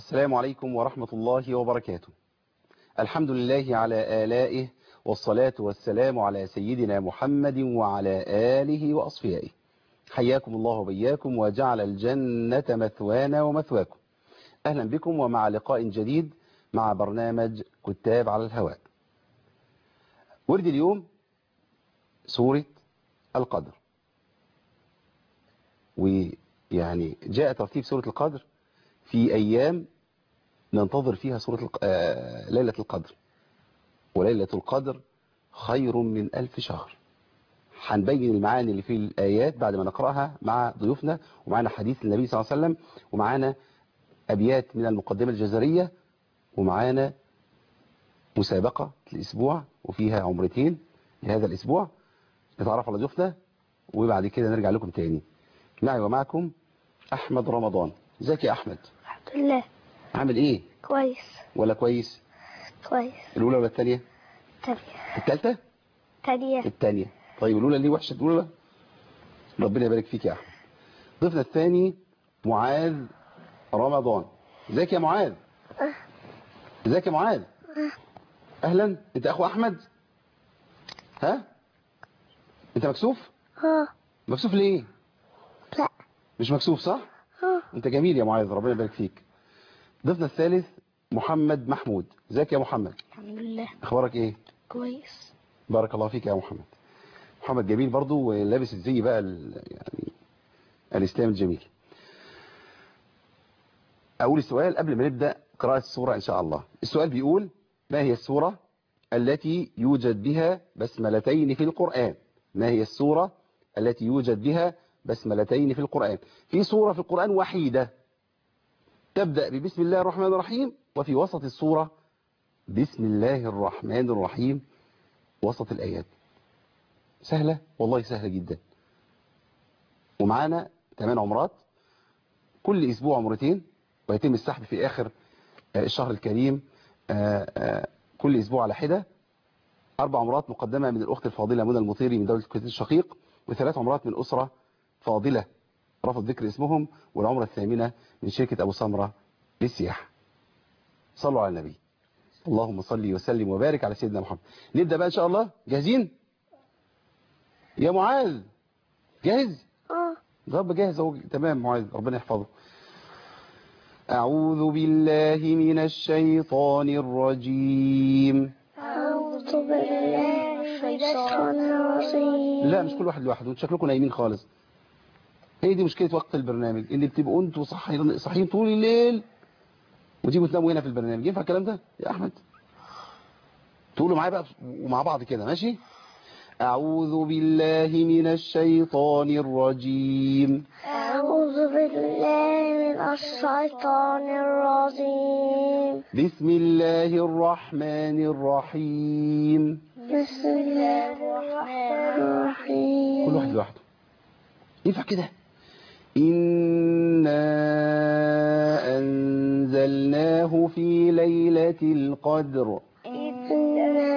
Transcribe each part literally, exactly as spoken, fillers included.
السلام عليكم ورحمة الله وبركاته. الحمد لله على آلائه، والصلاة والسلام على سيدنا محمد وعلى آله وأصفيائه. حياكم الله وبياكم وجعل الجنة مثوانا ومثواكم. أهلا بكم ومع لقاء جديد مع برنامج كتاب على الهواء. ورد اليوم سورة القدر، ويعني جاء ترتيب سورة القدر في أيام ننتظر فيها سورة الق... آه... ليلة القدر، وليلة القدر خير من ألف شهر. هنبين المعاني اللي في الآيات بعد ما نقرأها مع ضيوفنا، ومعنا حديث النبي صلى الله عليه وسلم، ومعنا أبيات من المقدمة الجزرية، ومعنا مسابقة الأسبوع وفيها عمرتين لهذا الأسبوع. نتعرف على ضيوفنا وبعد كده نرجع لكم تاني. معي ومعكم أحمد رمضان. ازيك يا أحمد؟ الحمد لله. عامل إيه؟ كويس. ولا كويس؟ كويس. الأولى ولا الثانية؟ تانية. الثالثة؟ تانية. الثانية. طيب الأولى ليه وحشة الأولى؟ ربنا يبارك فيك يا أحمد. ضيفنا الثاني معاذ رمضان. ازيك يا معاذ؟ ازيك يا معاذ؟ أهلا. أنت أخو أحمد؟ ها؟ أنت مكسوف؟ اه. مكسوف ليه؟ لا. مش مكسوف صح؟ اه. أنت جميل يا معاذ، ربنا يبارك فيك. ضيفنا الثالث محمد محمود. ازيك يا محمد؟ الحمد لله. أخبارك إيه؟ كويس. بارك الله فيك يا محمد. محمد جميل برضو ولابس الزي بقى يعني الإسلام الجميل. أقول السؤال قبل ما نبدأ قراءة السورة إن شاء الله. السؤال بيقول: ما هي السورة التي يوجد بها بسملتين في القرآن؟ ما هي السورة التي يوجد بها بسملتين في القرآن؟ في سورة في القرآن وحيدة تبدأ ببسم الله الرحمن الرحيم، وفي وسط السورة بسم الله الرحمن الرحيم وسط الآيات. سهلة والله، سهلة جدا. ومعانا ثمان عمرات، كل أسبوع عمرتين، ويتم السحب في آخر الشهر الكريم كل أسبوع على حدة. أربع عمرات مقدمة من الأخت الفاضلة منى المطيري من دولة الكويت الشقيق، وثلاث عمرات من أسرة فاضلة رفض ذكر اسمهم، والعمرة الثامنة من شركة أبو سمرة للسياحة. صلوا على النبي. اللهم صل وسلم وبارك على سيدنا محمد. نبدأ بقى إن شاء الله. جاهزين؟ يا معاذ جاهز؟ اه. رب جاهز اهو. تمام معاذ، ربنا يحفظه. أعوذ بالله من الشيطان الرجيم. أعوذ بالله من الشيطان الرجيم. لا مش كل واحد لوحده، شكلكم نايمين خالص. هي دي مشكلة وقت البرنامج، ان بتبقوا انتوا صاحيين صاحيين طول الليل وتيجوا تناموا هنا في البرنامج. ينفع الكلام ده يا أحمد؟ تقولوا معايا بقى ومع بعض كده، ماشي؟ أعوذ بالله من الشيطان الرجيم. أعوذ بالله من الشيطان الرجيم. بسم الله الرحمن الرحيم. بسم الله الرحمن الرحيم. كل واحد لوحده. ينفع كده؟ إنا أنزلناه في ليلة القدر. إنا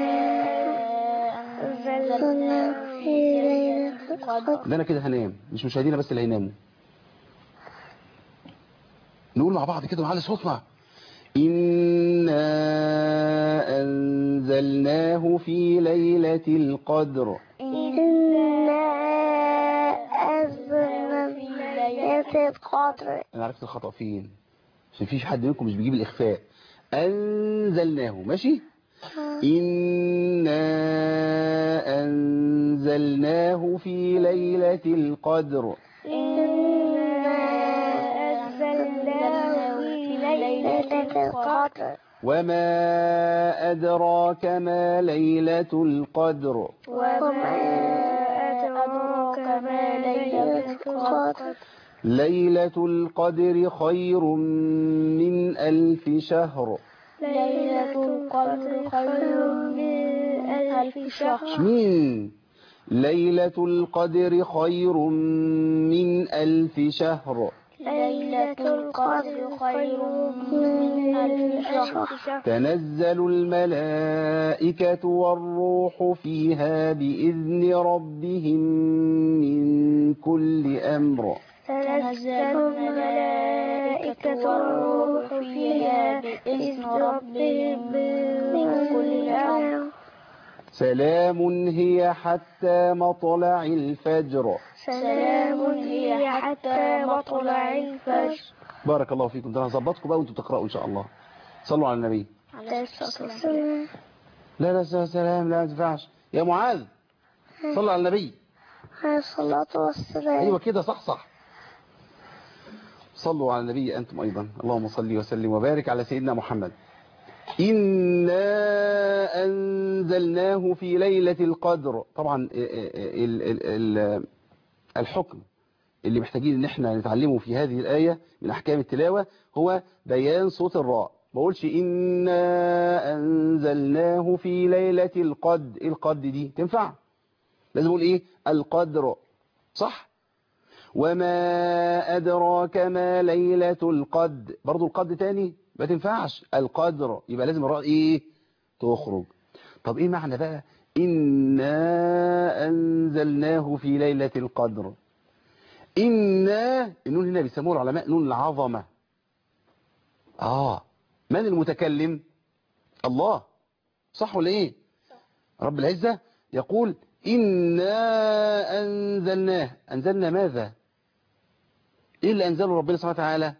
أنزلناه في ليلة القدر. ده أنا كده هنام، مش مشاهدينا بس اللي هيناموا. نقول مع بعض كده معلي صوتنا. إنا أنزلناه في ليلة القدر. إنا أنزلناه في ليلة القدر. أنا عرفت الخطأ فين، عشان فيش حد منكم مش بيجيب الإخفاء. أنزلناه، ماشي؟ إنا أنزلناه في ليلة القدر. إنا أنزلناه في ليلة القدر. وما أدراك ما ليلة القدر. وما أدراك ما ليلة القدر. ليلة القدر خير من ألف شهر. ليلة القدر خير من ألف شهر. مين؟ ليلة القدر خير من ألف شهر. ليلة القدر خير من ألف شهر. تنزل الملائكة والروح فيها بإذن ربهم من كل أمر. تنزل الملائكة الملائكة والروح فيها بإذن ربهم من كل أمر. سلام هي حتى مطلع الفجر. سلام هي حتى مطلع الفجر. بارك الله فيكم. ده انا هظبطكم بقى وانتوا تقرأوا ان شاء الله. صلوا على النبي. عليه الصلاة والسلام. لا لا سلام لا ما تنفعش يا معاذ. صلوا على النبي. عليه الصلاة والسلام. ايوه كده صح صح. صلوا على النبي أنتم أيضا. اللهم صل وسلم وبارك على سيدنا محمد. إنا أنزلناه في ليلة القدر. طبعا ال ال ال الحكم اللي محتاجين ان احنا نتعلمه في هذه الآية من أحكام التلاوة هو بيان صوت الراء. ما بقولش إنا أنزلناه في ليلة القدر. إيه القدر دي تنفع؟ لازم أقول إيه القدر صح. وما أدراك ما ليلة القدر. برضو القدر تاني ما تنفعش القدر. يبقى لازم الراء إيه تخرج. طب إيه معنى بقى إنا أنزلناه في ليلة القدر؟ إنا النون هنا بيسموه العلماء نون العظمة. آه من المتكلم؟ الله صح ولا إيه؟ رب العزة يقول إنا أنزلناه. أنزلنا ماذا؟ إيه اللي أنزله ربنا سبحانه وتعالى؟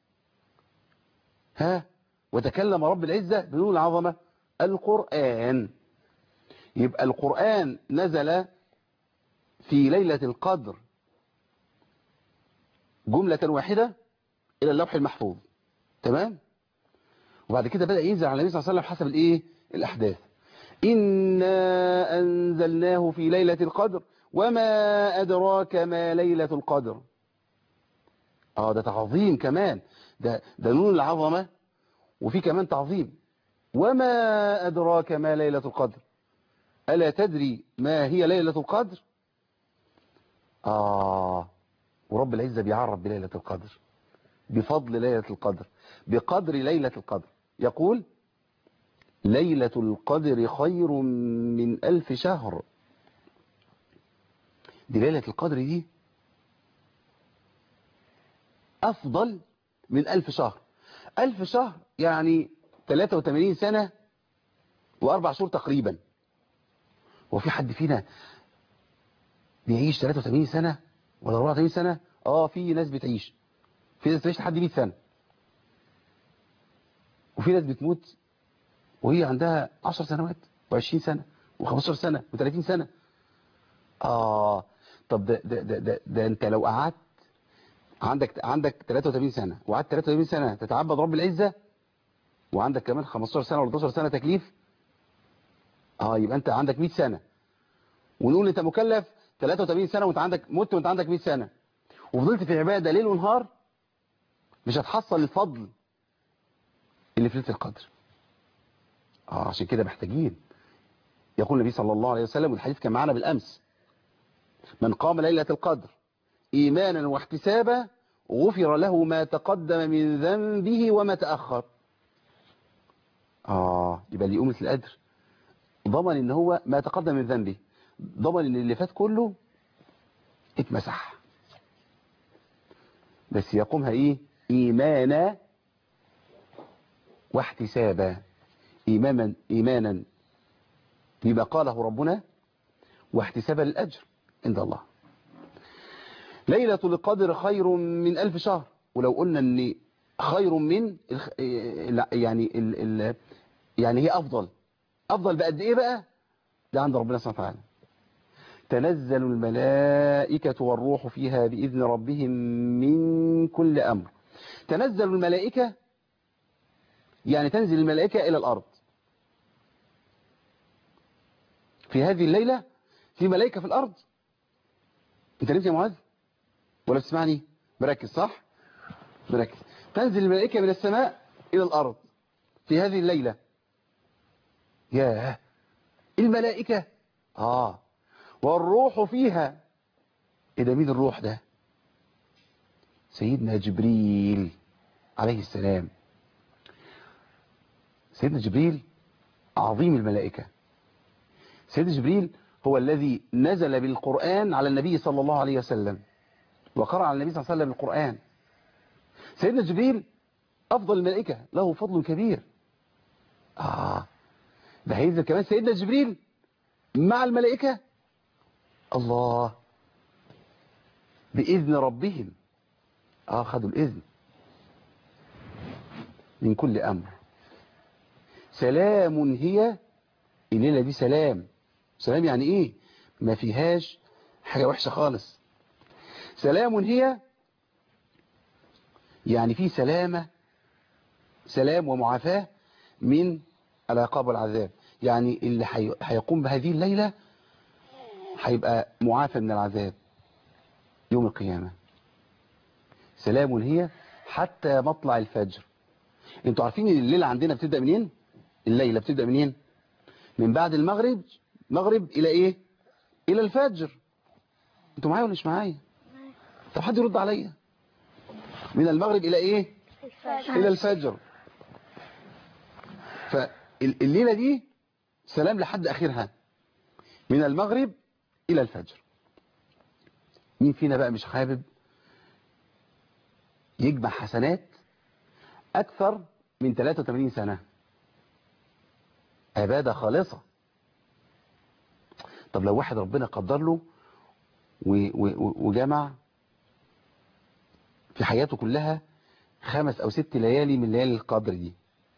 ها؟ وتكلم رب العزة بنون العظمة القرآن. يبقى القرآن نزل في ليلة القدر جملة واحدة إلى اللوح المحفوظ. تمام؟ وبعد كده بدأ ينزل على النبي صلى الله عليه وسلم حسب الإيه؟ الأحداث. إنا أنزلناه في ليلة القدر وما أدراك ما ليلة القدر. اه ده تعظيم كمان. ده ده نون العظمة وفي كمان تعظيم. وما أدراك ما ليلة القدر. ألا تدري ما هي ليلة القدر؟ آه ورب العزة بيعرف بليلة القدر بفضل ليلة القدر بقدر ليلة القدر. يقول ليلة القدر خير من ألف شهر. دي ليلة القدر دي أفضل من ألف شهر. ألف شهر يعني ثلاثة وثمانين سنة وأربع شهور تقريبا. وفي حد فينا بيعيش ثلاثة وثمانين سنة ولا أربعة وثمانين سنة؟ آه في ناس بتعيش. في ناس بتعيش لحد مئة سنة. وفي ناس بتموت وهي عندها عشر سنوات وعشرين سنة وخمستاشر سنة وثلاثين سنة. آه طب ده, ده, ده, ده, ده أنت لو قعدت عندك عندك ثلاثة وثمانين سنة وقعدت ثلاثة وثمانين سنة تتعبد رب العزة وعندك كمان خمستاشر سنة ولا اثناشر سنة تكليف. اه يبقى انت عندك مئة سنة. ونقول انت مكلف ثلاثة وثمانين سنة وانت عندك مت وانت عندك مئة سنة وفضلت في عبادة ليل ونهار مش هتحصل الفضل اللي في ليلة القدر. اه عشان كده محتاجين. يقول النبي صلى الله عليه وسلم والحديث كان معنا بالامس من قام ليلة القدر ايمانا واحتسابا غفر له ما تقدم من ذنبه وما تأخر. اه يبقى اللي يقوم مثل القدر ضمن ان هو ما تقدم من ذنبه. ضمن ان اللي فات كله اتمسح. بس يقومها ايه ايمانا واحتسابا. ايمانا ايمانا بما قاله ربنا واحتسابا للاجر عند الله. ليلة القدر خير من ألف شهر. ولو قلنا ان خير من يعني ال ال يعني هي افضل. افضل بقد ايه بقى؟ ده عند ربنا سبحانه وتعالى. تنزل الملائكة والروح فيها بإذن ربهم من كل أمر. تنزل الملائكة يعني تنزل الملائكة إلى الأرض في هذه الليلة. في ملائكة في الأرض. أنت نمت يا معاذ ولا بتسمعني؟ مركز صح؟ مركز. تنزل الملائكة من السماء إلى الأرض في هذه الليلة. ياه الملائكة آه والروح فيها. إيه ده؟ مين الروح ده؟ سيدنا جبريل عليه السلام. سيدنا جبريل عظيم الملائكة. سيدنا جبريل هو الذي نزل بالقرآن على النبي صلى الله عليه وسلم وقرأ على النبي صلى الله عليه وسلم القرآن. سيدنا جبريل أفضل الملائكة له فضل كبير. آه ده هينزل كمان سيدنا جبريل مع الملائكة. الله، بإذن ربهم. آه خدوا الإذن من كل أمر. سلام هي، الليلة دي سلام. سلام يعني إيه؟ ما فيهاش حاجة وحشة خالص. سلام هي يعني في سلامة، سلام ومعافاة من العقاب والعذاب. يعني اللي هيقوم بهذه الليلة هيبقى معافى من العذاب يوم القيامة. سلام هي حتى مطلع الفجر. انتوا عارفين ان الليلة عندنا بتبدأ منين؟ الليلة بتبدأ منين؟ من بعد المغرب، مغرب الى ايه؟ الى الفجر. انتوا معايا ولا مش معايا؟ طب حد يرد عليا. من المغرب الى ايه؟ الفجر. الى الفجر. فالليلة دي سلام لحد اخرها، من المغرب الى الفجر. مين فينا بقى مش حابب يجمع حسنات اكثر من ثلاثة وثمانين سنة؟ عبادة خالصة. طب لو واحد ربنا قدر له وجمع في حياته كلها خمس او ست ليالي من ليالي القدر دي،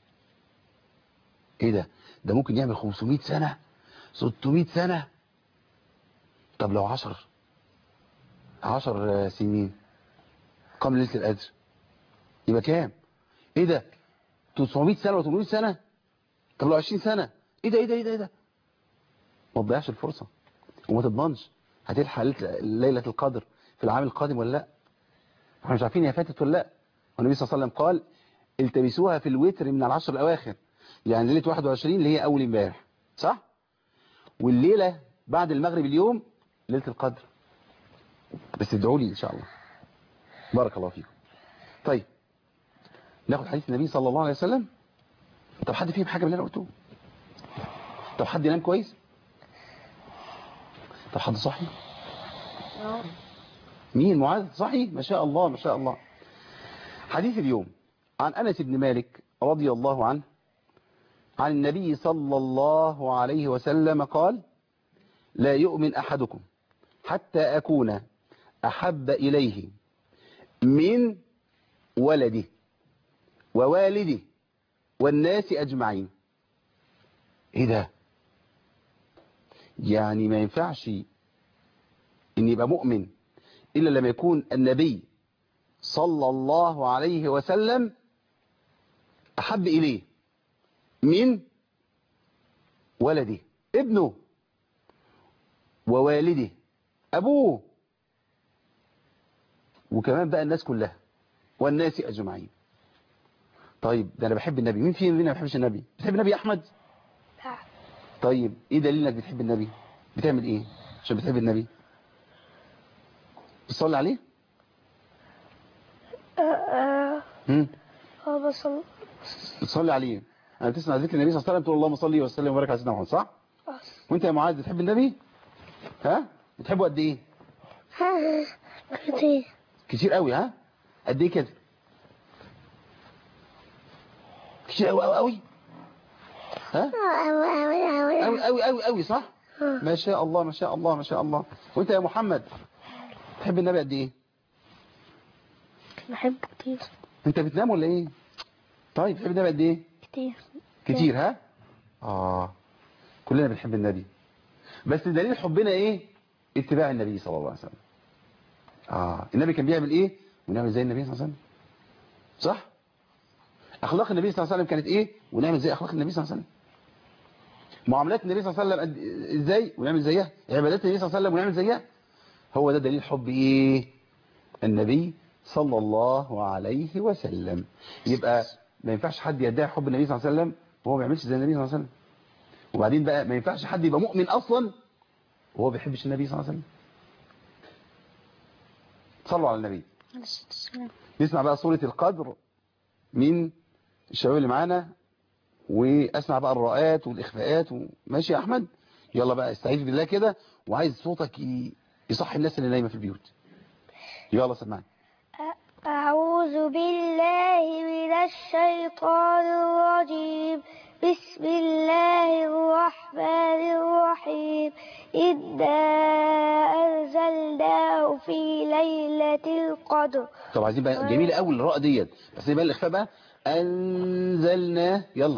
ايه ده؟ ده ممكن يعمل خمسمائة سنة، ستمائة سنة. طب لو عشر عشر سنين قام ليلة القدر يبقى كام؟ ايه ده؟ تسعمائة سنة و ثمانمائة سنة. طب لو عشرين سنة، ايه ده ايه ده ايه ده ايه ده؟ ما تضيعش الفرصة وما تضمنش هتلحق ليلة القدر في العام القادم ولا لا. احنا مش عارفين هي فاتت ولا لا. والنبي صلى الله عليه وسلم قال التمسوها في الوتر من العشر الاواخر، يعني ليلة واحد وعشرين اللي هي اول امبارح، صح؟ والليلة بعد المغرب اليوم ليلة القدر. بس ادعوا لي ان شاء الله. بارك الله فيكم. طيب ناخد حديث النبي صلى الله عليه وسلم. طب حد فيهم حاجة من اللي انا قلته؟ طب حد ينام كويس؟ طب حد صحي؟ مين؟ معاذ صحي؟ ما شاء الله ما شاء الله. حديث اليوم عن أنس بن مالك رضي الله عنه عن النبي صلى الله عليه وسلم قال: لا يؤمن أحدكم حتى أكون أحب إليه من ولده ووالده والناس أجمعين. إيه ده؟ يعني ما ينفعش إن يبقى مؤمن إلا لما يكون النبي صلى الله عليه وسلم أحب إليه من ولده، ابنه، ووالده، أبوه، وكمان بقى الناس كلها والناس أجمعين. طيب ده أنا بحب النبي. مين فينا ما بيحبش النبي؟ بتحب النبي يا أحمد؟ لا. طيب إيه دليل إنك بتحب النبي؟ بتعمل إيه عشان بتحب النبي؟ بتصلي عليه؟ هم؟ اه بصل. بتصلي عليه. أنا بتسمع ذكر النبي صلى الله عليه وسلم تقول اللهم صل وسلم وبارك على سيدنا محمد، صح؟ وأنت يا معاذ بتحب النبي؟ ها؟ بتحبه قد إيه؟ كتير. كتير قوي. ها؟ قد إيه كده؟ كتير قوي قوي قوي. ها؟ أوي أوي أوي قوي قوي قوي قوي، صح؟ ما شاء الله ما شاء الله ما شاء الله. وأنت يا محمد تحب النبي قد إيه؟ بحب كتير. أنت بتنام ولا إيه؟ طيب تحب النبي قد إيه؟ كتير. كتير. ها؟ آه كلنا بنحب النبي، بس دليل حبنا إيه؟ اتباع النبي صلى الله عليه وسلم. آه النبي كان بيعمل إيه؟ ونعمل زي النبي صلى الله عليه وسلم، صح؟ أخلاق النبي صلى الله عليه وسلم كانت إيه؟ ونعمل زي أخلاق النبي صلى الله عليه وسلم. معاملات النبي صلى الله عليه وسلم إزاي؟ ونعمل زيها. عبادات النبي صلى الله عليه وسلم ونعمل زيها. هو ده دليل حب إيه؟ النبي صلى الله عليه وسلم. يبقى ما ينفعش حد يدعي حب النبي صلى الله عليه وسلم وهو ما بيعملش زي النبي صلى الله عليه وسلم. وبعدين بقى ما ينفعش حد يبقى مؤمن أصلا وهو ما بيحبش النبي صلى الله عليه وسلم. صلوا على النبي. نسمع بقى سورة القدر من الشباب اللي معانا، واسمع بقى الرؤات والإخفاءات. ماشي يا أحمد؟ يلا بقى استعيذ بالله كده، وعايز صوتك يصحي الناس اللي نايمة في البيوت. يلا سمعني. أعوذ بالله من الشيطان الرجيم. بسم الله الرحمن الرحيم. إنا أنزلناه في ليلة القدر. طب عايزين بقى جميلة قوي الراء ديت، بس يبقى الإخفاء بقى أنزلناه. يلا.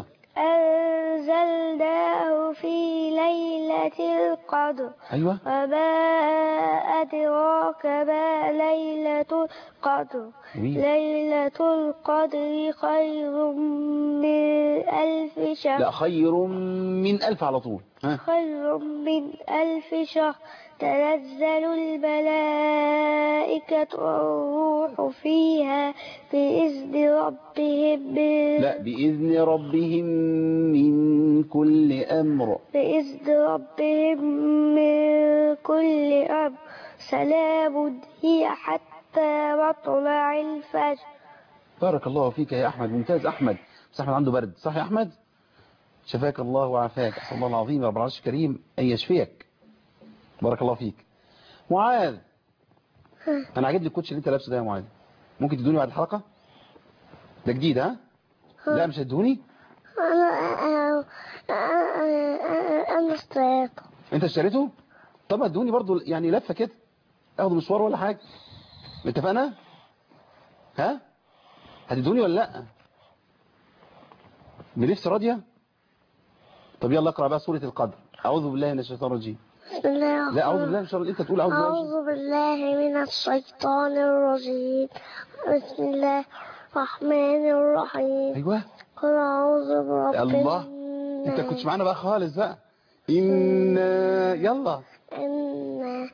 أنزلناه في ليلة القدر. أيوة. وما أدراك ما ليلة القدر. جميل. ليلة القدر خير من ألف شهر. لا، خير من ألف على طول. ها. خير من ألف شهر. تنزل الملائكة والروح فيها بإذن ربهم من لا، بإذن ربهم من كل أمر. بإذن ربهم من كل أمر. سلام هي حتى مطلع الفجر. بارك الله فيك يا أحمد، ممتاز. أحمد بس أحمد عنده برد، صح يا أحمد؟ شفاك الله وعافاك، أسأل الله العظيم رب العرش الكريم أن يشفيك. بارك الله فيك. معاذ، أنا عاجبني الكوتش اللي أنت لابسه ده يا معاذ، ممكن تدوني بعد الحلقة؟ ده جديد ها؟ لا مش هتدوني؟ أنا أنا أنا اشتريته. أنت اشتريته؟ طب هتدوني برضو يعني لفة كده، أخده مشوار ولا حاجة؟ اتفقنا؟ ها؟ هتدوني ولا لأ؟ بنفس راضية؟ طب يلا اقرأ بقى سورة القدر. أعوذ بالله من الشيطان الرجيم. بسم الله لا أعوذ الرحمن بالله من الشيطان، أنت تقول أعوذ بالله من الشيطان. أعوذ بالله من الشيطان الرجيم. بسم الله الرحمن الرحيم. أيوه. قل أعوذ برب الله، أنت كنتش معانا بقى خالص بقى. إن يلا. إنا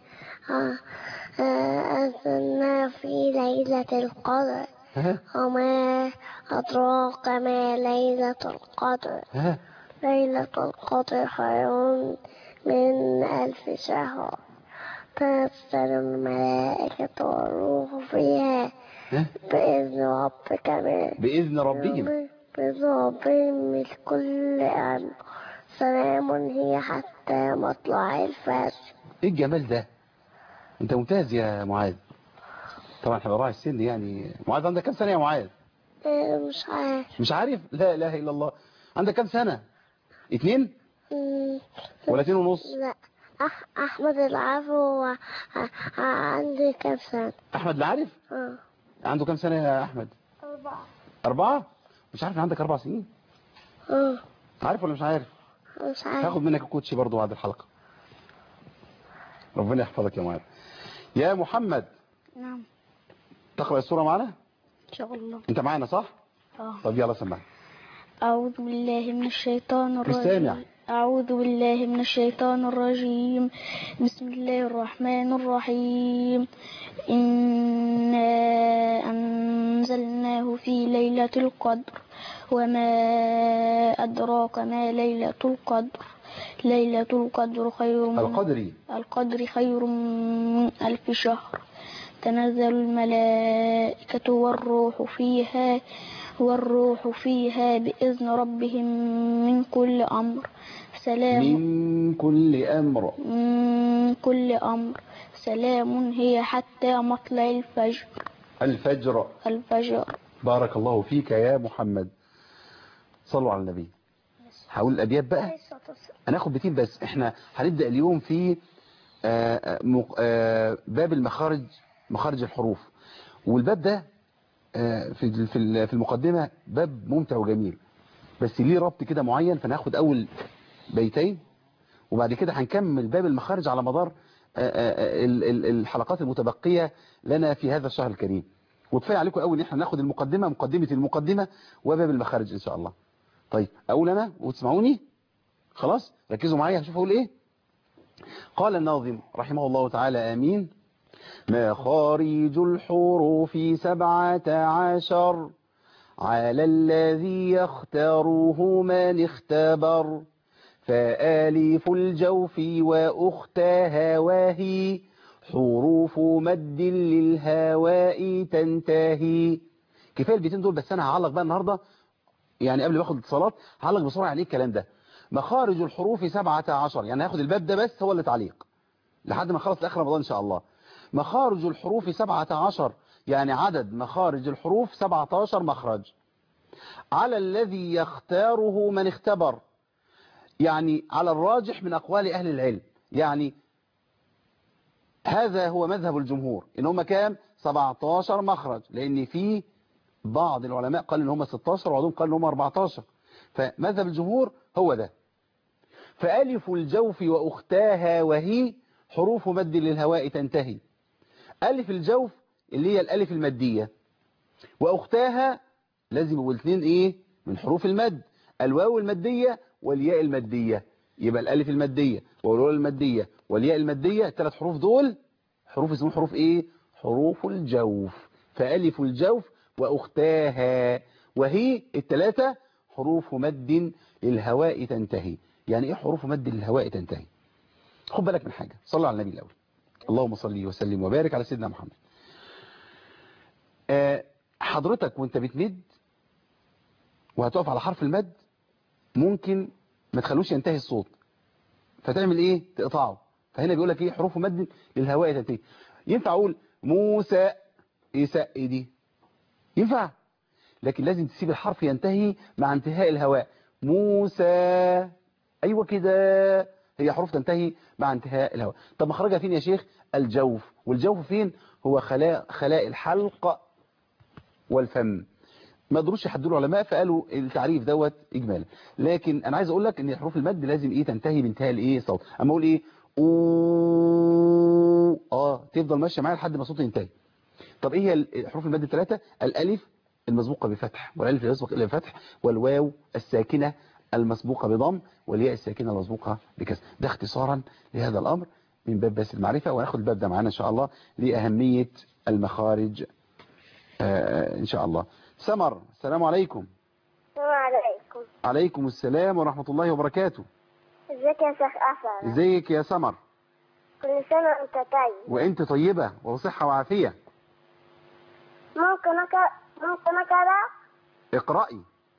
أنزلنا في ليلة القدر. ها وما أدراك ما ليلة القدر. ها ليلة القدر خير من ألف شهر. تنزل الملائكة والروح فيها ها بإذن ربك من بإذن ربهم. بإذن ربهم من كل أمر. سلام هي حتى مطلع الفجر. إيه الجمال ده؟ أنت ممتاز يا معاذ. طبعا احنا براعي السن يعني. معاذ عندك كام سنة يا معاذ؟ إيه مش عارف. مش عارف؟ لا إله إلا الله. عندك كام سنة؟ اتنين مم. ولا اتنين ونص؟ لا، أح أحمد العفو ع- ع- عندي كام سنة؟ أحمد العارف؟ آه. عنده كام سنة يا أحمد؟ أربعة. أربعة؟ مش عارف إن عندك أربع سنين؟ آه. عارف ولا مش عارف؟ مش عارف. هاخد منك الكوتشي برضو بعد الحلقة. ربنا يحفظك يا معاذ. يا محمد، نعم. تقرأ السورة معنا؟ إن شاء الله. أنت معنا صح؟ آه. طب يلا سمعنا. أعوذ بالله من الشيطان مش سامع. الرجيم. أعوذ بالله من الشيطان الرجيم. بسم الله الرحمن الرحيم. إنا أنزلناه في ليلة القدر. وما أدراك ما ليلة القدر. ليلة القدر خير من القدري. القدر خير من ألف شهر. تنزل الملائكة والروح فيها والروح فيها بإذن ربهم من كل أمر. سلام من كل أمر. من كل أمر. سلام هي حتى مطلع الفجر. الفجر. الفجر. بارك الله فيك يا محمد. صلوا على النبي. هقول الأبيات بقى، هناخد بيتين بس. احنا هنبدأ اليوم في آآ آآ باب المخارج، مخارج الحروف. والباب ده في في المقدمة باب ممتع وجميل، بس ليه ربط كده معين. فناخد أول بيتين وبعد كده هنكمل باب المخارج على مدار الحلقات المتبقية لنا في هذا الشهر الكريم. وكفايه عليكم قوي ان احنا ناخد المقدمة، مقدمة المقدمة وباب المخارج ان شاء الله. طيب اقول انا وتسمعوني خلاص. ركزوا معايا هشوف اقول ايه. قال الناظم رحمه الله تعالى امين. مخارج الحروف سبعة عشر على الذي يختاره من اختبر. فآلف الجوف وأختها وهي حروف مد للهواء تنتهي. كفايه البيتين دول بس. انا هعلق بقى النهارده يعني قبل ما اخد اتصالات هعلق بسرعه عليه الكلام ده. مخارج الحروف سبعة عشر، يعني هاخد الباب ده بس هو اللي تعليق لحد ما نخلص لاخر رمضان ان شاء الله. مخارج الحروف سبعة عشر يعني عدد مخارج الحروف سبعة عشر مخرج. على الذي يختاره من اختبر، يعني على الراجح من أقوال أهل العلم. يعني هذا هو مذهب الجمهور، إن هم كام؟ سبعتاشر مخرج، لأن في بعض العلماء قال إن هم ستاشر وبعضهم قال إن هم أربعتاشر، فمذهب الجمهور هو ده. فألف الجوف وأختاها وهي حروف مد للهواء تنتهي. ألف الجوف اللي هي الألف المادية، وأختاها لازم يبقوا الاثنين إيه؟ من حروف المد، الواو المادية والياء المادية. يبقى الألف المادية والواو المادية والياء المادية، الثلاث حروف دول حروف اسمهم حروف إيه؟ حروف الجوف. فألف الجوف وأختاها وهي الثلاثة حروف مد للهواء تنتهي. يعني إيه حروف مد للهواء تنتهي؟ خد بالك من حاجة، صلى على النبي الأول. اللهم صل وسلم وبارك على سيدنا محمد. آه حضرتك وانت بتمد وهتقف على حرف المد، ممكن ما تخلوش ينتهي الصوت، فتعمل ايه؟ تقطعه. فهنا بيقول لك ايه؟ حروف مد للهواء تنتهي. ينفع اقول موسى، ايه سق دي؟ ينفع، لكن لازم تسيب الحرف ينتهي مع انتهاء الهواء. موسى، ايوه كده، هي حروف تنتهي مع انتهاء الهواء. طب مخرجها فين يا شيخ؟ الجوف. والجوف فين؟ هو خلاء خلاء الحلق والفم. ما قدروش يحددوا العلماء فقالوا التعريف دوت اجمالا. لكن انا عايز اقول لك ان حروف المد لازم ايه؟ تنتهي بانتهاء الايه؟ صوت. اما اقول ايه؟ او اه تفضل ماشيه معايا لحد ما صوتي ينتهي. طب ايه هي حروف المد الثلاثه؟ الالف المسبوقه بفتح، والالف يسبق الى فتح، والواو الساكنه المسبوقه بضم، والياء الساكنه المسبوقه بكسر. ده اختصارا لهذا الامر من باب بس المعرفه، وهناخد الباب ده معانا ان شاء الله لاهميه المخارج آه ان شاء الله. سمر، السلام عليكم. السلام عليكم. عليكم السلام ورحمة الله وبركاته. ازيك يا شيخ أسد؟ ازيك يا سمر؟ كل سنة وانت طيب. وانت طيبة وصحة وعافية. ممكن أقرأ ممكن أقرأ اقرأي.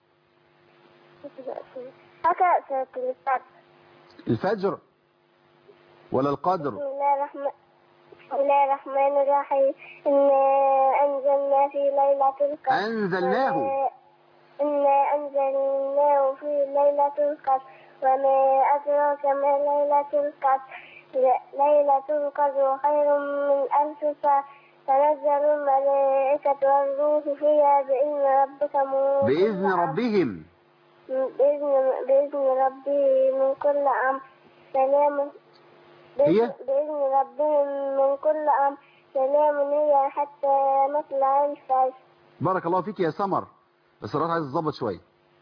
أقرأ سورة الفجر. الفجر ولا القدر؟ بسم الله الرحمن بسم الله الرحمن الرحيم. إنا أنزلنا في ليلة القدر. أنزلناه إنا أنزلناه في ليلة القدر وما أدراك ما ليلة القدر. ليلة القدر خير من ألف شهر. تنزل الملائكة والروح فيها بإذن ربك من بإذن ربهم بإذن بإذن ربه من كل أمر سلام. هي بإذن ربهم من كل أمر سلام هي حتى مطلع الفجر. بارك الله فيك يا سمر، بس الرات عايز تظبط شوية.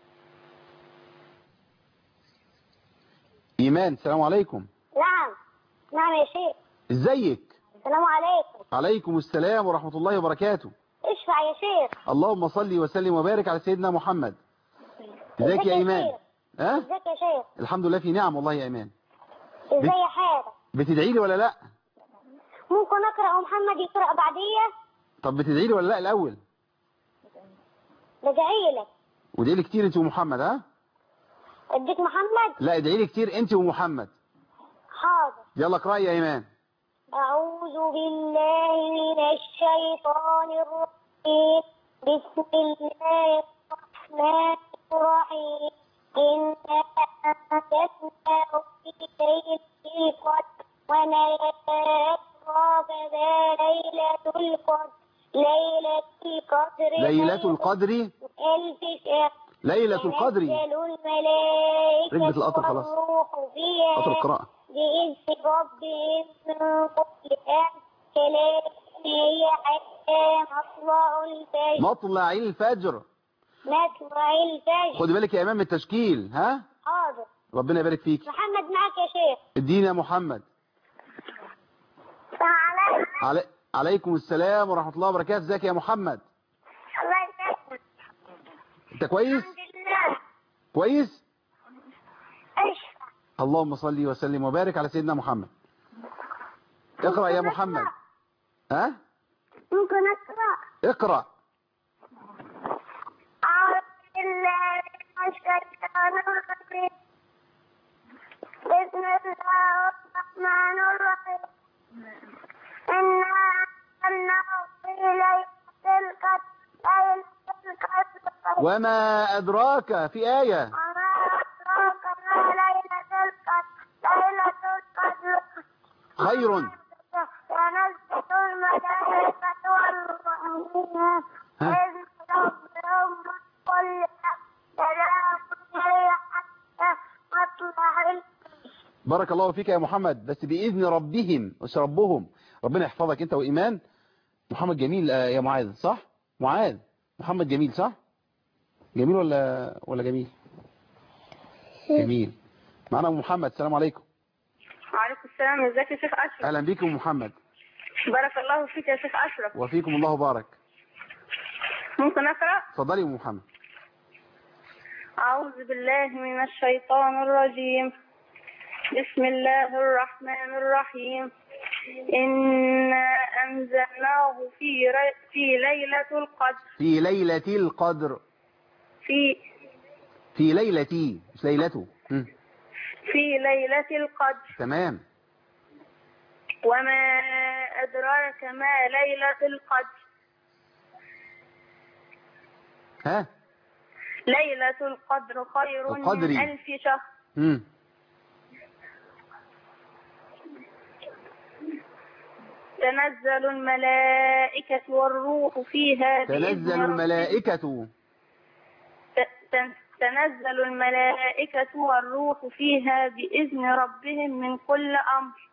إيمان، السلام عليكم. نعم نعم يا شيخ. ازيك؟ السلام عليكم. عليكم السلام ورحمة الله وبركاته. اشفع يا شيخ. اللهم صل وسلم وبارك على سيدنا محمد. ازيك يا إيمان؟ ها؟ ازيك يا شيخ؟ الحمد لله في نعم والله يا إيمان. ازاي حالك؟ بتدعي لي ولا لا؟ ممكن اقرا ومحمد يقرا بعديه؟ طب بتدعي لي ولا لا الاول؟ بدعي لك. وادعي لي كتير انت ومحمد. ها؟ اديك محمد؟ لا ادعي لي كتير انت ومحمد. حاضر. يلا اقراي يا ايمان. اعوذ بالله من الشيطان الرجيم. بسم الله الرحمن الرحيم. إنا أنزلناه في ليلة القدر وما أدراك ما ليلة القدر. ليلة القدر ليلة القدر ألف شهر. ليلة القدر. تنزل الملائكة ركبت القطر خلاص. والروح فيها قطر القراءة. بإذن ربهم من كل أمر سلام هي حتى مطلع الفجر. مطلع الفجر. مطلع الفجر. خدي بالك يا ايمان من التشكيل. ها؟ حاضر. ربنا يبارك فيك. محمد معك يا شيخ. ادينا يا محمد. السلام عليكم. علي... عليكم السلام ورحمة الله وبركاته. ازيك يا محمد؟ الله يسلمك. انت كويس؟ الحمد لله. كويس؟ ايش؟ اللهم صل وسلم وبارك على سيدنا محمد. اقرأ يا محمد. ها؟ ممكن اقرا؟ اقرأ. أعوذ بالله من الشيطان الرجيم. بسم الله الرحمن الرحيم. إنا أنزلناه في ليلة القدر. ليلة القدر وما أدراك في آية. وما أدراك ما ليلة القدر ليلة القدر خير. تنزل الملائكة والروح فيها ها؟ بإذن ربهم من كل أمر سلام هي حتى مطلع الفجر. بارك الله فيك يا محمد، بس بإذن ربهم مش ربهم. ربنا يحفظك أنت وإيمان. محمد جميل آه، يا معاذ صح؟ معاذ محمد جميل صح؟ جميل ولا ولا جميل؟ جميل. معنا أم محمد. السلام عليكم. وعليكم السلام. ازيك يا شيخ أشرف؟ أهلا بكم أم محمد. بارك الله فيك يا شيخ أشرف. وفيكم الله بارك. ممكن أقرأ؟ اتفضلي يا أم محمد. أعوذ بالله من الشيطان الرجيم. بسم الله الرحمن الرحيم. إنا أنزلناه في ر... في ليلة القدر. في ليلة القدر. في في ليلتي مش ليلته. مم. في ليلة القدر. تمام. وما أدراك ما ليلة القدر. ها؟ ليلة القدر خير القدري. من ألف شهر. مم. تنزل الملائكة والروح فيها بإذن تنزل ربهم. الملائكة. ت- ت- تنزل الملائكة والروح فيها بإذن ربهم من كل أمر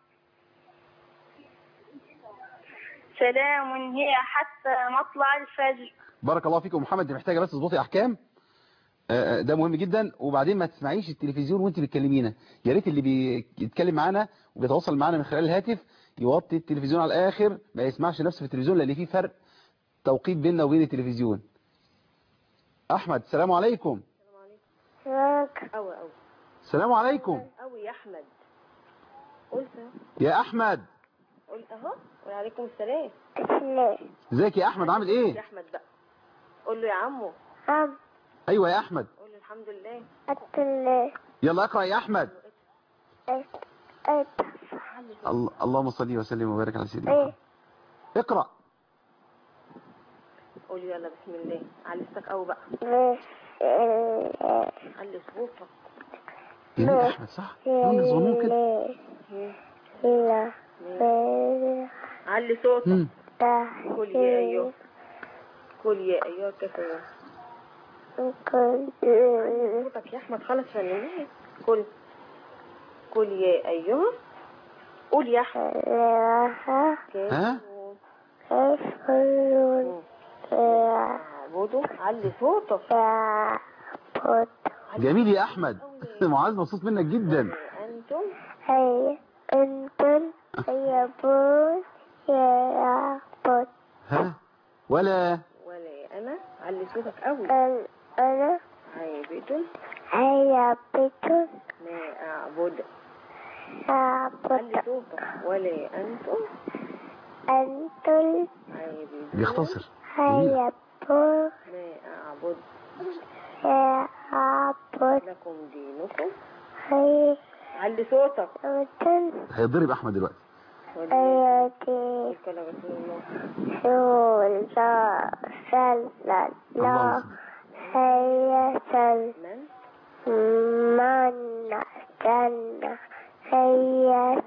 سلام هي حتى مطلع الفجر. بارك الله فيكم محمد. دي محتاجة بس تظبطي أحكام. آه، ده مهم جدا. وبعدين ما تسمعيش التلفزيون وانت بتكلمينا. يا ريت اللي بيتكلم معانا وبيتواصل معانا من خلال الهاتف يوطي التلفزيون على الآخر، ما يسمعش نفسه في التلفزيون لأن في فرق توقيت بيننا وبين التلفزيون. أحمد. السلام عليكم. هناك أوي أوي السلام عليكم. أوي يا أحمد. قلت أهو. يا أحمد. قلت أهو. وعليكم السلام. اسمه ازيك يا أحمد عامل يا إيه؟ أحمد بقى. قول له يا عمو. عم أيوة يا أحمد. قول له الحمد لله. أتلي يلا اقرأ يا أحمد. أت أت الله- اللهم صل وسلم وبارك على سيدنا إيه محمد. اقرأ. قول له يلا بسم الله. علي صوتك أوي بقى. بس علي صوتك. جميل يا أحمد صح؟ نون صغنون كده. لا علي صوتك. مم. قول يا أيها. قول يا أيها الكافرون. علي صوتك يا أحمد خلص عشان الناس. قول. قول يا أيها. قول يا أحمد. ها؟ كافرون. اعبدوا. علي صوتك. جميل يا أحمد. معاذ مبسوط منك جدا. أنتم. هيا أنتم هيا بوت يا بوت ها؟ ولا ولا أنا. علي صوتك أوي. أنا عابد. هيا بيت ما أعبد. يا بوت علي صوتك. ولا أنتم. أنتم عابدون. بيختصر. جميل. هيا بوت ما أعبد. يا بوت لكم دينكم. هيا علي صوتك. أنتم هيضرب أحمد دلوقتي. هيا دي قل كلا رسول الله. رسول الله صلى الله عليه وسلم من. من جنة هيا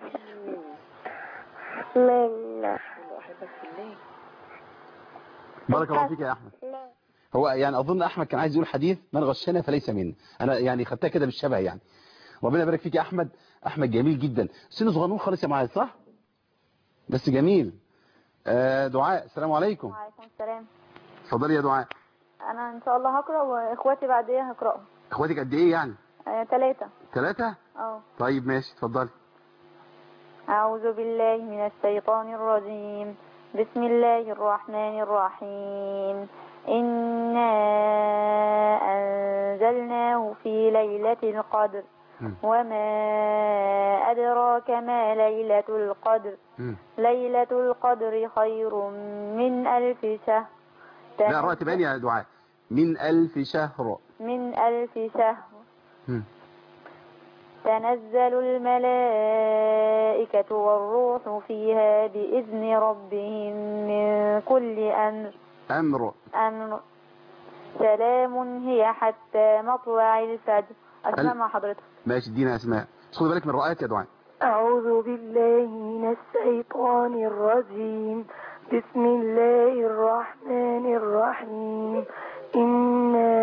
من. منا قل له أحبك في الله. بارك الله فيك يا أحمد. هو يعني أظن أحمد كان عايز يقول حديث من غشنا فليس منا. أنا يعني خدتها كده بالشبه يعني. ربنا يبارك فيك يا أحمد. أحمد جميل جدا. سنه صغنون خالص يا معاذ صح؟ بس جميل. آه دعاء. السلام عليكم. وعليكم السلام. اتفضلي يا دعاء. أنا إن شاء الله هقرأ وإخواتي بعديها هقرأوا. اخواتك قد ايه يعني؟ آه، ثلاثة. ثلاثة؟ أه. طيب ماشي اتفضلي. أعوذ بالله من الشيطان الرجيم. بسم الله الرحمن الرحيم. إنا أنزلناه في ليلة القدر مم. وما أدراك ما ليلة القدر مم. ليلة القدر خير من ألف شهر. لا رأت باني يا دعاء. من ألف شهر. من ألف شهر. مم. تنزل الملائكة والروح فيها بإذن ربهم من كل أمر أمر. أمر سلام هي حتى مطلع الفجر. أسمع مع حضرتك. ماشي ادينا اسماء. خد بالك من الرؤيات يا دعاء. أعوذ بالله من الشيطان الرجيم. بسم الله الرحمن الرحيم. إنا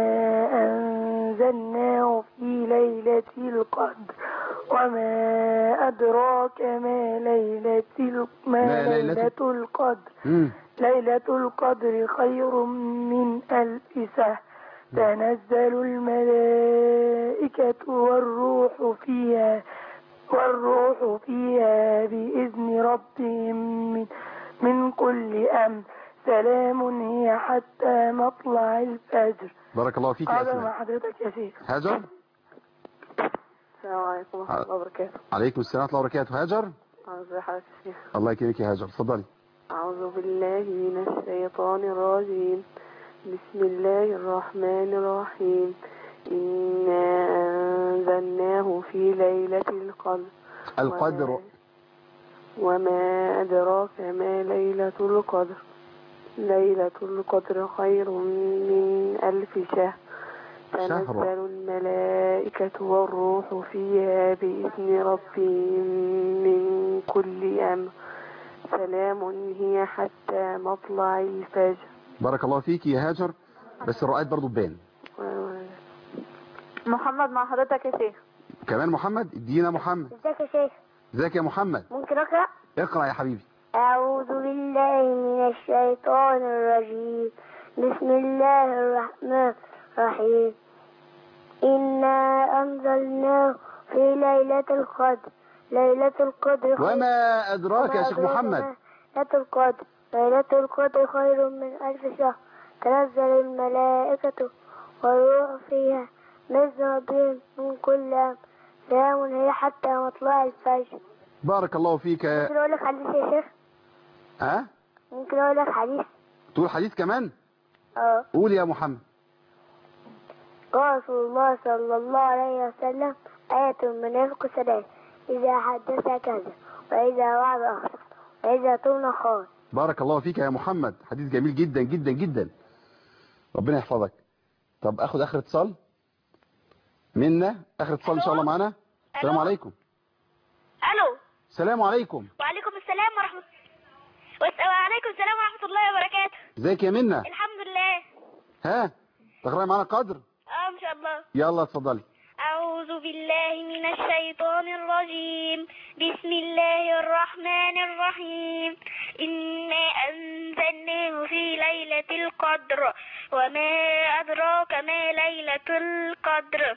أنزلناه في ليلة القدر وما أدراك ما ليلة ال- ما ما ليلة؟ ليلة القدر مم. ليلة القدر خير من ألف شهر. تنزل الملائكة والروح فيها والروح فيها بإذن ربهم من, من كل أمر. سلام هي حتى مطلع الفجر. بارك الله فيك يا هذا اسماء. مع حضرتك يا شيخ. هاجر. السلام عليكم ورحمة الله وبركاته. عليكم السلام ورحمة الله وبركاته. هاجر. ازي حضرتك يا شيخ؟ الله يكرمك يا هاجر، اتفضلي. أعوذ بالله من الشيطان الرجيم. بسم الله الرحمن الرحيم. إنا أنزلناه في ليلة القدر القدر. وما, وما أدراك ما ليلة القدر ليلة القدر خير من ألف شهر. تنزل الملائكة والروح فيها بإذن ربهم من كل أمر. سلام هي حتى مطلع الفجر. بارك الله فيك يا هاجر، بس الرؤيات برضو تبان. محمد مع حضرتك يا شيخ. كمان محمد، ادينا محمد. ازيك يا شيخ؟ ازيك يا محمد؟ ممكن اقرا؟ اقرا يا حبيبي. أعوذ بالله من الشيطان الرجيم. بسم الله الرحمن الرحيم. إنا أنزلناه في ليلة القدر ليلة القدر خير وما أدراك يا شيخ محمد؟ ليلة القدر ليلة القدر خير من ألف شهر. تنزل الملائكة والروح فيها بإذن ربهم من كل أمر. سلام هي حتى مطلع الفجر. بارك الله فيك. ممكن أقول لك حديث يا شيخ؟ ها؟ ممكن أقول لك حديث؟ تقول حديث كمان؟ اه. قول يا محمد. قال رسول الله صلى الله عليه وسلم: آية المنافق ثلاث: إذا حدث كذب، وإذا وعد أخلف، وإذا تمنى خان. بارك الله فيك يا محمد، حديث جميل جدا جدا جدا، ربنا يحفظك. طب اخد اخر اتصال منا، اخر اتصال ان شاء الله معانا. السلام عليكم. ألو. السلام عليكم. وعليكم السلام ورحمة وعليكم السلام ورحمة الله وبركاته. ازيك يا منا؟ الحمد لله. ها تقرأي معانا قدر؟ اه ان شاء الله. يلا اتفضلي. أعوذ بالله من الشيطان الرجيم. بسم الله الرحمن الرحيم. إنا أنزلناه في ليلة القدر وما أدراك ما ليلة القدر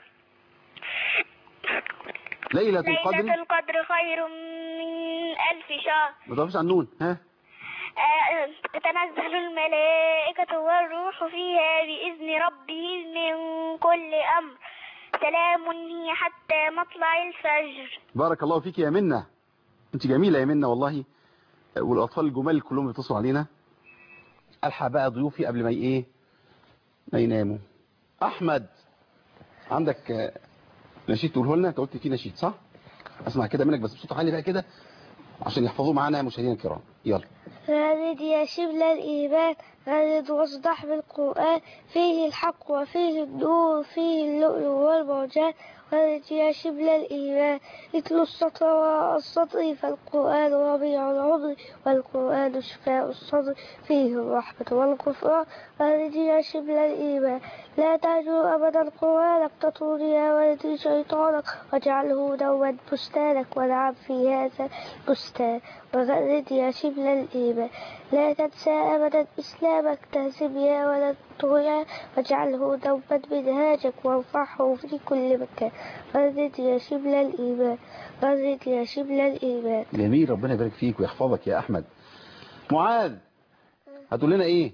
ليلة القدر ليلة القدر خير من ألف شهر. ما تعرفش عن نون. ها؟ آه، تنزل الملائكة والروح فيها بإذن ربهم من كل أمر. سلام هي حتى مطلع الفجر. بارك الله فيك يا منى، انت جميلة يا منى والله، والأطفال الجمال كلهم بيتصلوا علينا. ألحق بقى ضيوفي قبل ما ايه ما يناموا. أحمد عندك نشيد تقوله لنا؟ انت قلت فيه نشيد صح؟ اسمع كده منك بس بصوت عالي بقى كده عشان يحفظوه معانا مشاهدينا الكرام. يلا. غرد يا شبل الإيمان، غرد واصدح بالقرآن، فيه الحق وفيه النور، فيه اللؤلؤ والمرجان. غرد يا شبل الإيمان، اتلو السطر وراء السطر، فالقرآن ربيع العمر والقرآن شفاء الصدر، فيه الرحمة والغفران. غرد يا شبل الإيمان، لا تهجر أبدا القرآن، اقتطر يا ولدي شيطانك، واجعله دوما بستانك، والعب في هذا البستان. وغرد يا شبل الإيمان، لا تنسى أبدا إسلامك، تهزم يا ولد الطغيان، واجعله دوما منهاجك، وارفعه في كل مكان. غرد يا شبل الإيمان، غرد يا شبل الإيمان. جميل، ربنا يبارك فيك ويحفظك يا أحمد. معاذ هتقول لنا إيه؟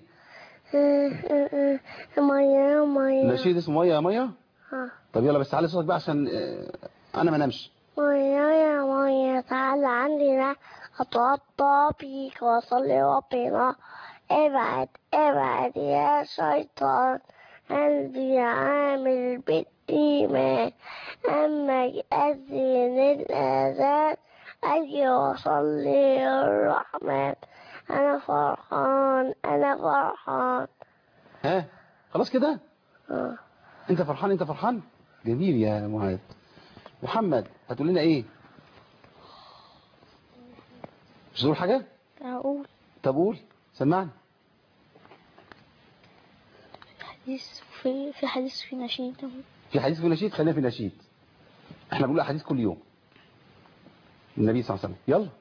مية مية. نشيد اسمه مية يا مية؟ ها. طب يلا بس علي صوتك بقى عشان أنا ما نمش. مية يا مية تعال عندنا، أتوضى بيك وصلي ربنا، ابعد ابعد يا شيطان، قلبي عامل بالإيمان، أما يأذن الأذان أجي وصلي الرحمن. أنا فرحان أنا فرحان. ها خلاص كده. اه. انت فرحان انت فرحان جميل يا معاذ. محمد هتقول لنا ايه؟ مش تقول حاجة؟ أقول طب قول سمعني. حديث في في حديث في نشيد. في حديث في نشيد، خلينا في نشيد. احنا بنقول احاديث كل يوم النبي صلى الله عليه وسلم. يلا.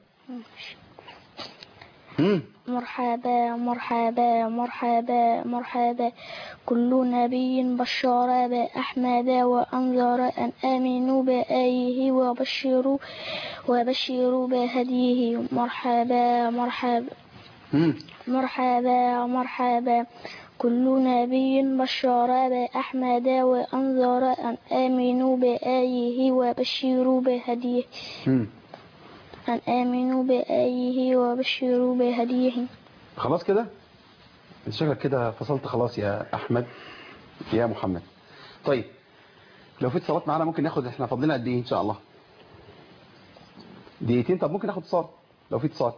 امم مرحبا مرحبا مرحبا مرحبا كل نبي بشر بأحمد وأنذر أن آمنوا بآيه وبشروا وبشروا بهديه. مرحبا مرحبا امم مرحبا مرحبا كل نبي بشر بأحمد وأنذر أن آمنوا بآيه وبشروا بهديه. امم أن آمنوا بآيه وبشروا بهديه. خلاص كده. انت شكلك كده فصلت خلاص يا احمد يا محمد. طيب لو في اتصالات معانا ممكن ناخد، احنا فاضلنا قد ايه ان شاء الله؟ دقيقتين. طب ممكن ناخد اتصال لو في اتصال،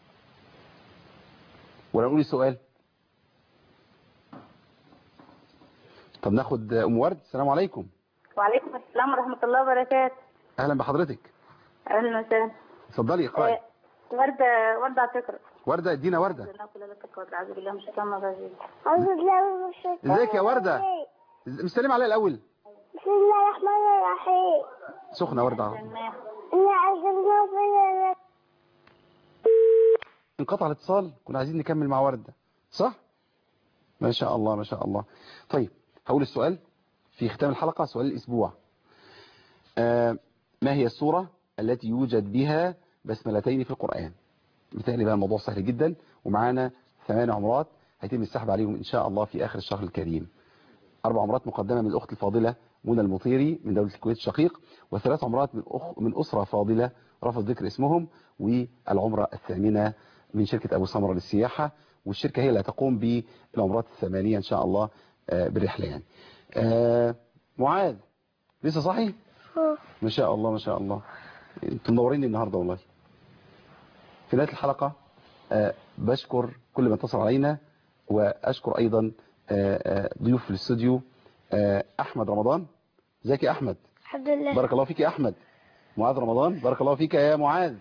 ولا نقول السؤال؟ طب ناخد ام ورد. السلام عليكم. وعليكم السلام ورحمة الله وبركاته. اهلا بحضرتك. أهلا وسهلا. اتفضلي اقراي. آه، وردة وردة هتقرأ. وردة ادينا وردة. أعوذ بالله من الشيطان الرجيم. أعوذ بالله من الشيطان ازيك يا وردة؟ الرجيم. مش سلم عليا الاول. بسم الله الرحمن الرحيم. سخنة وردة. إنا عزمنا في انقطع الاتصال، كنا عايزين نكمل مع وردة صح؟ ما شاء الله ما شاء الله. طيب هقول السؤال في ختام الحلقة، سؤال الأسبوع. آه ما هي السورة التي يوجد بها بسملتين في القرآن؟ بالتالي بقى الموضوع سهل جدا، ومعانا ثمان عمرات هيتم السحب عليهم إن شاء الله في آخر الشهر الكريم. أربع عمرات مقدمة من الأخت الفاضلة منى المطيري من دولة الكويت الشقيق، وثلاث عمرات من أخ من أسرة فاضلة رفض ذكر اسمهم، والعمرة الثامنة من شركة أبو سمرة للسياحة، والشركة هي اللي هتقوم بالعمرات الثمانية إن شاء الله بالرحلة يعني. آه معاذ لسه صحي؟ ما شاء الله ما شاء الله. انتم منورين النهاردة والله. في نهاية الحلقة آه بشكر كل من اتصل علينا، وأشكر أيضا آه آه ضيوف في الاستوديو. آه أحمد رمضان. ازيك يا أحمد؟ الحمد لله. بارك الله فيك يا أحمد. معاذ رمضان. بارك الله فيك يا معاذ.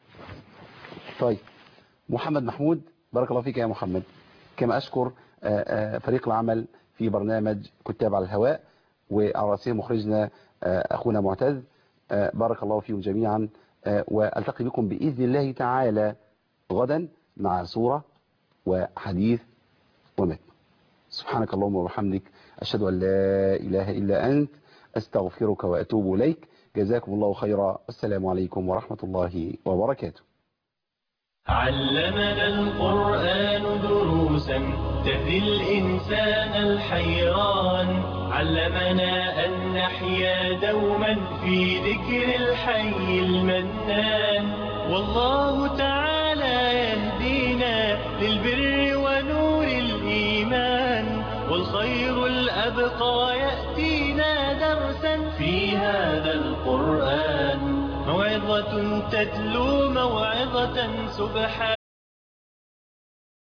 طيب محمد محمود. بارك الله فيك يا محمد. كما أشكر آه آه فريق العمل في برنامج كتاب على الهواء، وعلى رأسهم مخرجنا آه أخونا معتز. آه بارك الله فيهم جميعا. آه وألتقي بكم بإذن الله تعالى غدا مع سورة وحديث ومتن. سبحانك اللهم وبحمدك، أشهد أن لا إله إلا أنت، أستغفرك وأتوب إليك. جزاكم الله خيرا. السلام عليكم ورحمة الله وبركاته. علمنا القرآن دروسا تهدي الإنسان الحيران، علمنا أن نحيا دوما في ذكر الحي المنان، والله تعالى يهدينا للبر ونور الإيمان، والخير الأبقى يأتينا درسا في هذا القرآن، موعظة تتلو موعظة سبحان